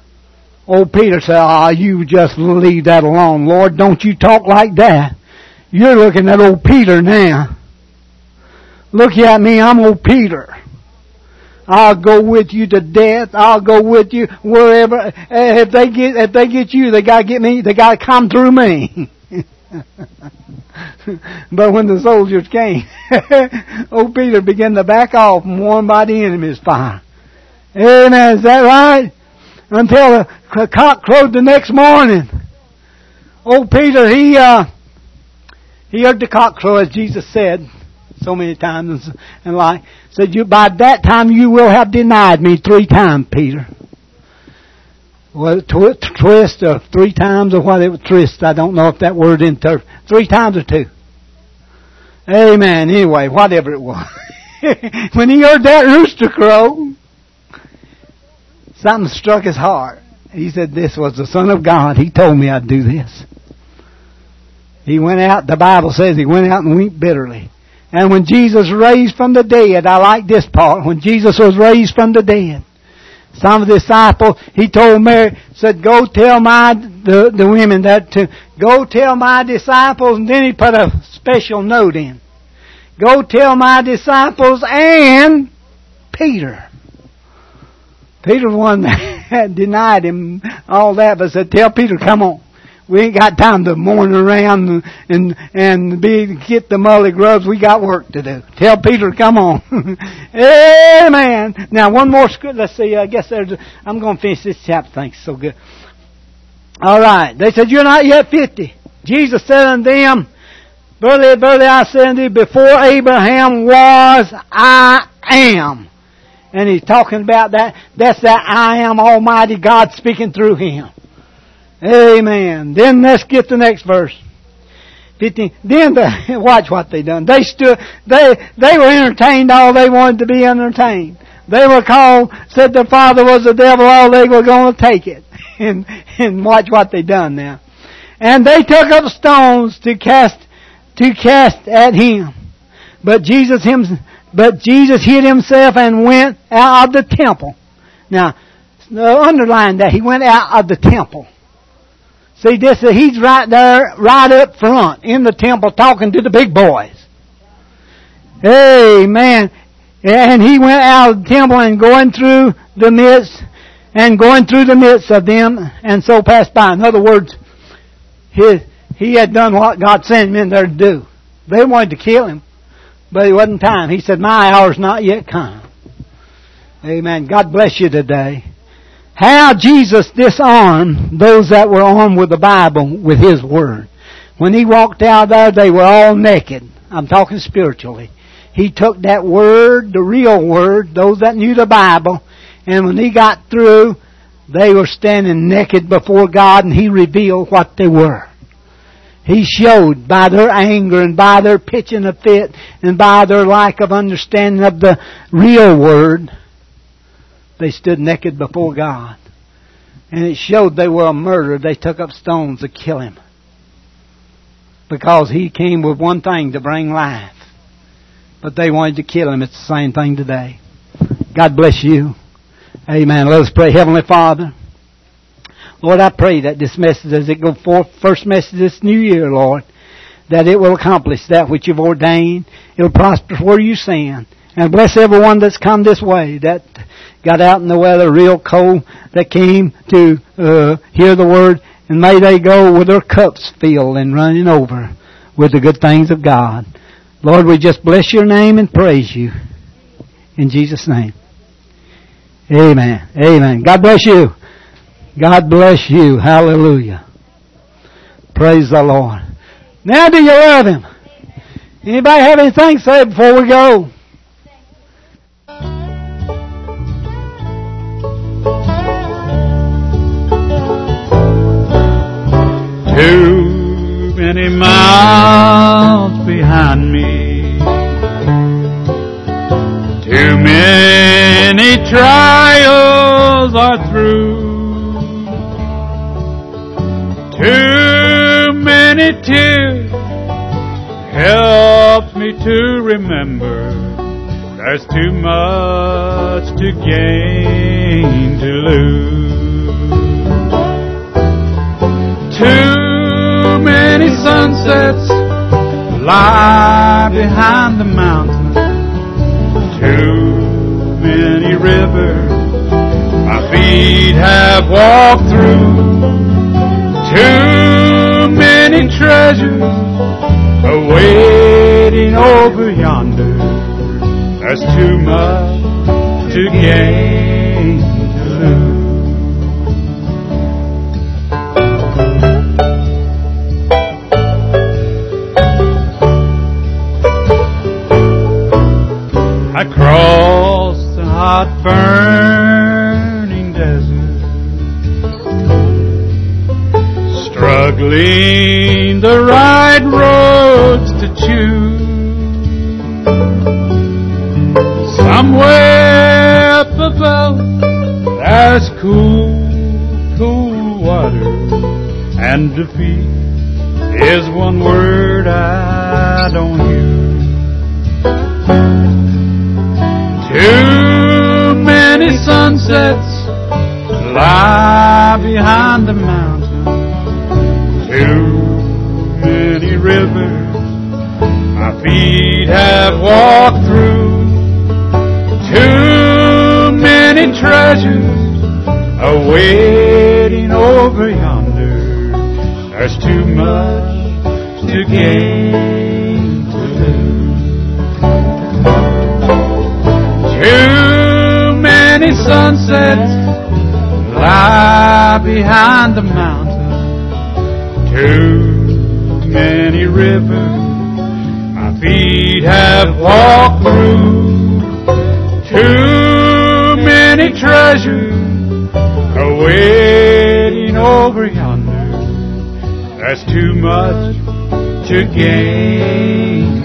Old Peter said, ah, you just leave that alone. Lord, don't you talk like that. You're looking at old Peter now. Look at me, I'm old Peter. I'll go with you to death. I'll go with you wherever. If they get, if they get you, they gotta get me, they gotta come through me. But when the soldiers came, old Peter began to back off and warm by the enemy's fire. Amen. Is that right? Until the cock crowed the next morning. Old Peter, he, uh, he heard the cock crow, as Jesus said so many times, and like, said, you, by that time you will have denied me three times, Peter. Well, tw- twist or three times or what it was, twist, I don't know if that word inter, three times or two. Amen. Anyway, whatever it was. When he heard that rooster crow, something struck his heart. He said, this was the Son of God. He told me I'd do this. He went out, the Bible says he went out and wept bitterly. And when Jesus raised from the dead, I like this part, when Jesus was raised from the dead, some of the disciples, he told Mary, said, go tell my, the, the women that to, go tell my disciples, and then he put a special note in. Go tell my disciples and Peter. Peter was one that denied him all that, but said, tell Peter, come on. We ain't got time to mourn around and and, and be get the mully grubs. We got work to do. Tell Peter, come on. Amen. Now one more script. Let's see. I guess there's. A, I'm going to finish this chapter. Thanks. So good. All right. They said, you're not yet fifty. Jesus said unto them, verily, verily, I say unto you, before Abraham was, I am. And he's talking about that. That's that I am Almighty God speaking through him. Amen. Then let's get the next verse. fifteen. Then the, watch what they done. They stood, they, they were entertained all they wanted to be entertained. They were called, said the Father was the devil, all they were going to take it. And, and watch what they done now. And they took up stones to cast, to cast at him. But Jesus him, but Jesus hid himself and went out of the temple. Now, underline that. He went out of the temple. See, this, he's right there, right up front in the temple talking to the big boys. Amen. And he went out of the temple and going through the midst, and going through the midst of them, and so passed by. In other words, his, he had done what God sent him in there to do. They wanted to kill him, but it wasn't time. He said, my hour's not yet come. Amen. God bless you today. How Jesus disarmed those that were armed with the Bible, with His Word. When He walked out there, they were all naked. I'm talking spiritually. He took that Word, the real Word, those that knew the Bible, and when He got through, they were standing naked before God, and He revealed what they were. He showed by their anger and by their pitching a fit and by their lack of understanding of the real Word, they stood naked before God. And it showed they were a murderer. They took up stones to kill Him. Because He came with one thing, to bring life. But they wanted to kill Him. It's the same thing today. God bless you. Amen. Let us pray. Heavenly Father, Lord, I pray that this message, as it goes forth, first message this new year, Lord, that it will accomplish that which You've ordained. It will prosper where You send. And bless everyone that's come this way, that got out in the weather real cold, that came to uh, hear the Word, and may they go with their cups filled and running over with the good things of God. Lord, we just bless Your name and praise You. In Jesus' name. Amen. Amen. God bless you. God bless you. Hallelujah. Praise the Lord. Now do you love Him? Anybody have anything to say before we go? Too many miles behind me, too many trials are through, too many tears help me to remember there's too much to gain to lose. Too many sunsets lie behind the mountain. Too many rivers my feet have walked through. Too many treasures awaiting over yonder. There's too much to gain to lose. I crossed the hot, burning desert, struggling the right roads to choose. Somewhere up above, there's cool, cool water, and defeat is one word I don't use. Too many sunsets lie behind the mountain. Too many rivers my feet have walked through. Too many treasures awaiting over yonder. There's too much to gain to lose. Too many sunsets lie behind the mountain. Too many rivers my feet have walked through. Too many treasures awaiting over yonder. There's too much to gain